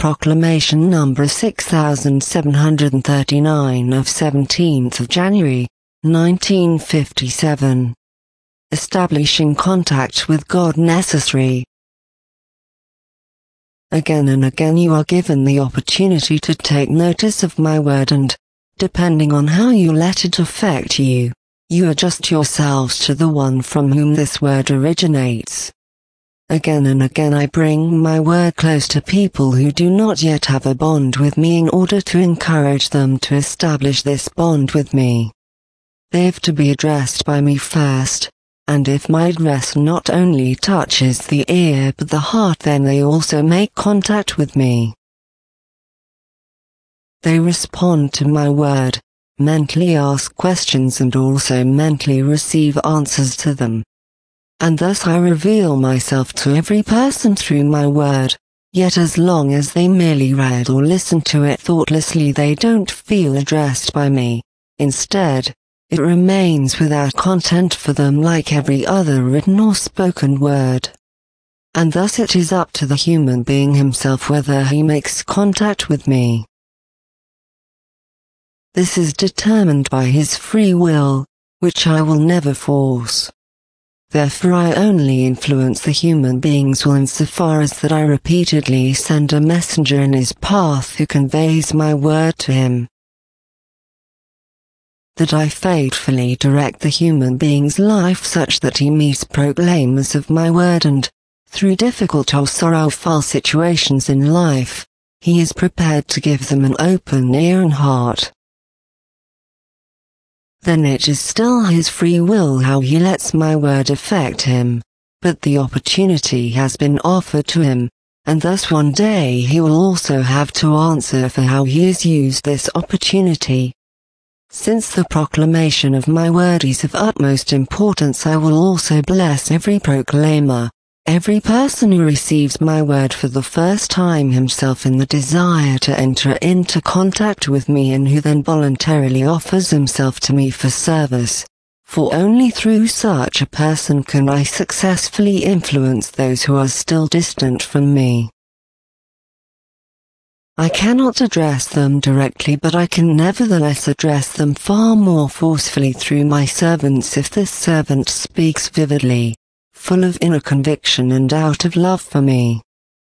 Proclamation number 6739 of 17th of January, 1957. Establishing contact with God necessary. Again and again you are given the opportunity to take notice of my word and, depending on how you let it affect you, you adjust yourselves to the one from whom this word originates. Again and again I bring my word close to people who do not yet have a bond with me in order to encourage them to establish this bond with me. They have to be addressed by me first, and if my address not only touches the ear but the heart, then they also make contact with me. They respond to my word, mentally ask questions and also mentally receive answers to them. And thus I reveal myself to every person through my word, yet as long as they merely read or listen to it thoughtlessly they don't feel addressed by me. Instead, it remains without content for them like every other written or spoken word. And thus it is up to the human being himself whether he makes contact with me. This is determined by his free will, which I will never force. Therefore I only influence the human being's will insofar as that I repeatedly send a messenger in his path who conveys my word to him. That I faithfully direct the human being's life such that he meets proclaimers of my word and, through difficult or sorrowful situations in life, he is prepared to give them an open ear and heart. Then it is still his free will how he lets my word affect him, but the opportunity has been offered to him, and thus one day he will also have to answer for how he has used this opportunity. Since the proclamation of my word is of utmost importance, I will also bless every proclaimer, every person who receives my word for the first time himself in the desire to enter into contact with me and who then voluntarily offers himself to me for service, for only through such a person can I successfully influence those who are still distant from me. I cannot address them directly, but I can nevertheless address them far more forcefully through my servants if this servant speaks vividly, full of inner conviction and out of love for me.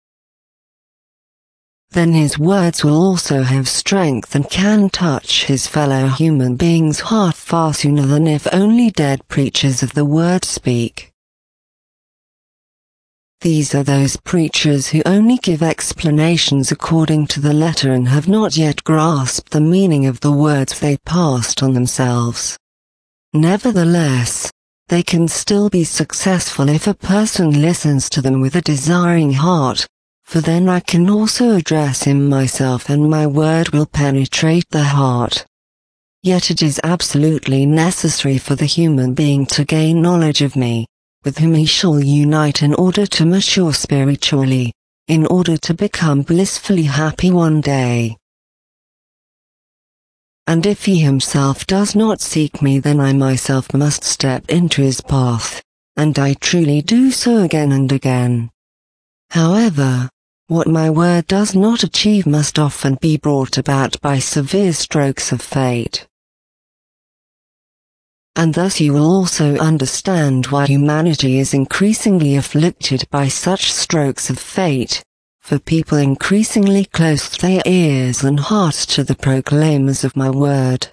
Then his words will also have strength and can touch his fellow human being's heart far sooner than if only dead preachers of the word speak. These are those preachers who only give explanations according to the letter and have not yet grasped the meaning of the words they passed on themselves. Nevertheless, they can still be successful if a person listens to them with a desiring heart, for then I can also address him myself and my word will penetrate the heart. Yet it is absolutely necessary for the human being to gain knowledge of me, with whom he shall unite in order to mature spiritually, in order to become blissfully happy one day. And if he himself does not seek me, then I myself must step into his path, and I truly do so again and again. However, what my word does not achieve must often be brought about by severe strokes of fate. And thus you will also understand why humanity is increasingly afflicted by such strokes of fate, for people increasingly close their ears and hearts to the proclaimers of my word.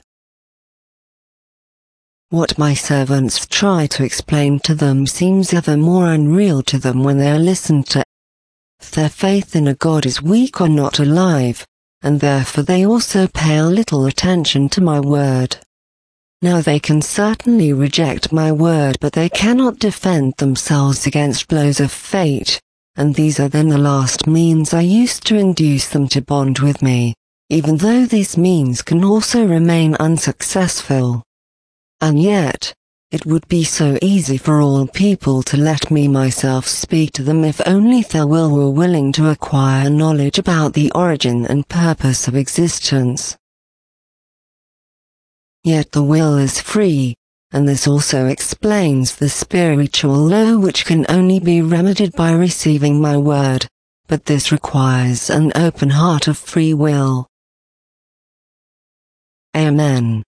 What my servants try to explain to them seems ever more unreal to them when they are listened to. Their faith in a God is weak or not alive, and therefore they also pay little attention to my word. Now they can certainly reject my word, but they cannot defend themselves against blows of fate, and these are then the last means I used to induce them to bond with me, even though these means can also remain unsuccessful. And yet, it would be so easy for all people to let me myself speak to them if only their will were willing to acquire knowledge about the origin and purpose of existence. Yet the will is free, and this also explains the spiritual law which can only be remedied by receiving my word, but this requires an open heart of free will. Amen.